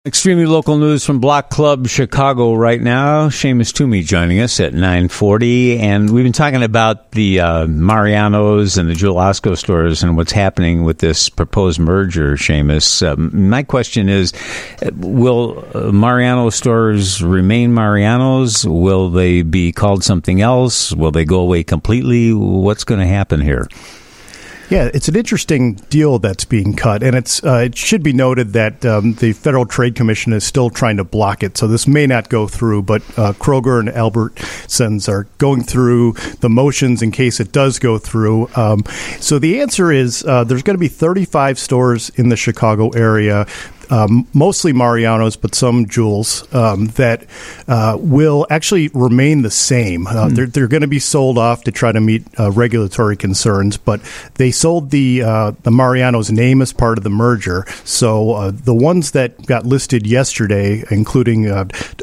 Extremely local news from Block Club Chicago right now. Seamus Toomey joining us at 9:40, and we've been talking about the Mariano's and the Jewel Osco stores and what's happening with this proposed merger, Seamus. My question is, will Mariano stores remain Mariano's? Will they be called something else? Will they go away completely? What's going to happen here? Yeah, it's an interesting deal that's being cut, and it should be noted that the Federal Trade Commission is still trying to block it, so this may not go through, but Kroger and Albertsons are going through the motions in case it does go through. So the answer is there's going to be 35 stores in the Chicago area, mostly Mariano's, but some Jewels, that will actually remain the same. They're going to be sold off to try to meet regulatory concerns, but they sold the Mariano's name as part of the merger. So the ones that got listed yesterday, including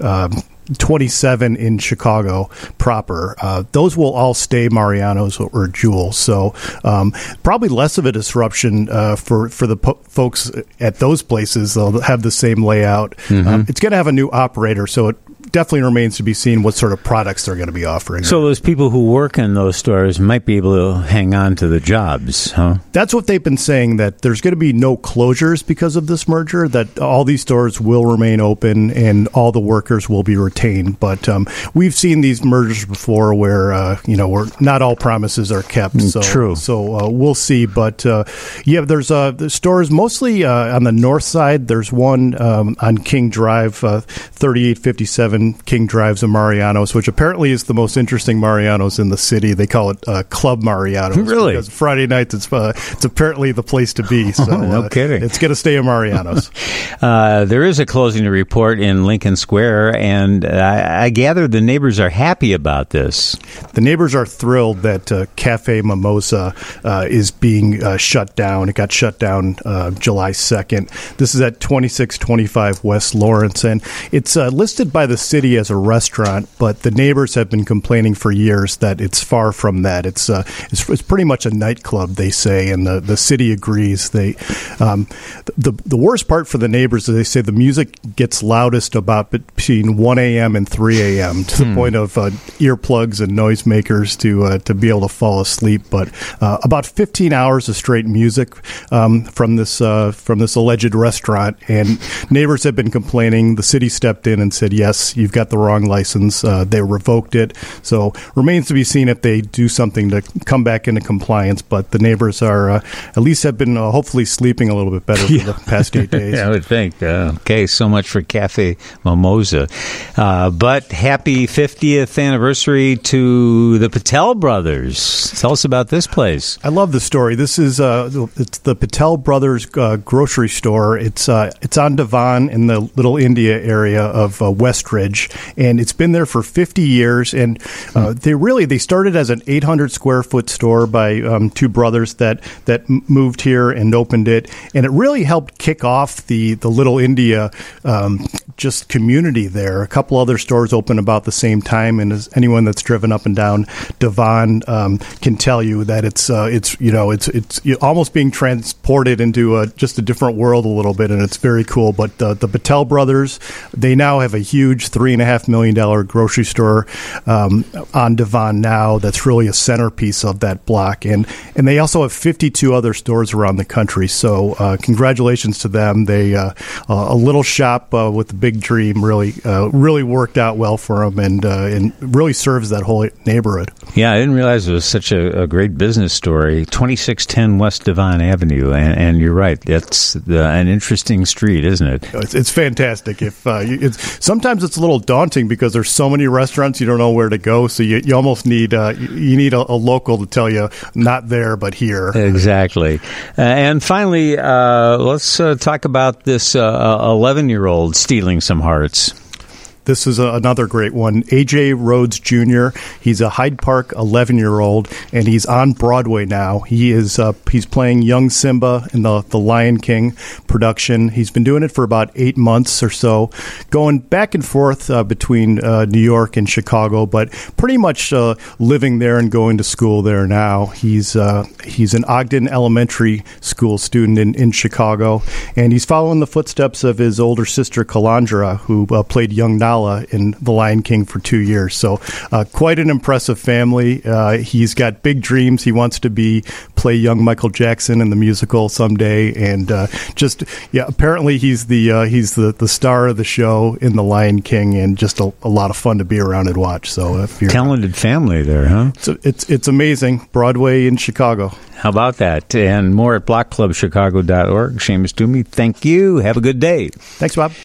27 in Chicago proper, those will all stay Mariano's or Jewel. So probably less of a disruption for the folks at those places. They'll have the same layout. It's going to have a new operator, so it definitely remains to be seen what sort of products they're going to be offering. So those people who work in those stores might be able to hang on to the jobs, huh? That's what they've been saying, that there's going to be no closures because of this merger, that all these stores will remain open and all the workers will be retained. But we've seen these mergers before where, where not all promises are kept. So, True. So we'll see. But, there's the stores mostly on the north side. There's one on King Drive, 3857 King Drive's of Mariano's, which apparently is the most interesting Mariano's in the city. They call it Club Mariano's. Really? Because Friday nights, it's apparently the place to be. So no kidding. It's going to stay a Mariano's. There is a closing report in Lincoln Square, and I gather the neighbors are happy about this. The neighbors are thrilled that Cafe Mimosa is being shut down. It got shut down July 2nd. This is at 2625 West Lawrence, and it's listed by the city as a restaurant, but the neighbors have been complaining for years that it's far from that. It's pretty much a nightclub, they say, and the city agrees. The worst part for the neighbors is they say the music gets loudest about between 1 a.m. and 3 a.m. to the point of earplugs and noisemakers to be able to fall asleep. But about 15 hours of straight music from this alleged restaurant, and neighbors have been complaining. The city stepped in and said, yes, you've got the wrong license. They revoked it. So remains to be seen if they do something to come back into compliance. But the neighbors are at least have been hopefully sleeping a little bit better for the past 8 days. Yeah, I would think. Okay, so much for Cafe Mimosa. But happy 50th anniversary to the Patel brothers. Tell us about this place. I love the story. This is it's the Patel Brothers grocery store. It's on Devon in the Little India area of Westridge, and it's been there for 50 years. And they started as an 800 square foot store by two brothers that moved here and opened it, and it really helped kick off the Little India just community there. A couple other stores opened about the same time, and as anyone that's driven up and down Devon can tell you that it's almost being transported into just a different world a little bit, and it's very cool. But the Patel brothers, they now have a huge $3.5 million grocery store on Devon now. That's really a centerpiece of that block, and they also have 52 other stores around the country. So congratulations to them. They a little shop with a big dream really worked out well for them, and really serves that whole neighborhood. Yeah, I didn't realize it was such a great business story. 2610 West Devon Avenue, and you're right. It's an interesting street, isn't it? It's fantastic. Sometimes it's a little daunting because there's so many restaurants you don't know where to go. So you almost need a local to tell you not there but here. Exactly. And finally, let's talk about this 11-year-old stealing some hearts. this is another great one. A.J. Rhodes Jr. He's a Hyde Park 11-year-old, and he's on Broadway now. He's playing young Simba in the Lion King production. He's been doing it for about 8 months or so, going back and forth between New York and Chicago, but pretty much living there and going to school there now. He's an Ogden Elementary School student in Chicago, and he's following the footsteps of his older sister Kalandra, who played young Nala in The Lion King for 2 years. So quite an impressive family. He's got big dreams. He wants to play young Michael Jackson in the musical someday, and apparently he's the star of the show in The Lion King, and just a lot of fun to be around and watch. So if you're talented family there, huh? So it's amazing. Broadway in Chicago. How about that? And more at blockclubchicago.org. Seamus Toomey, thank you. Have a good day. Thanks, Bob.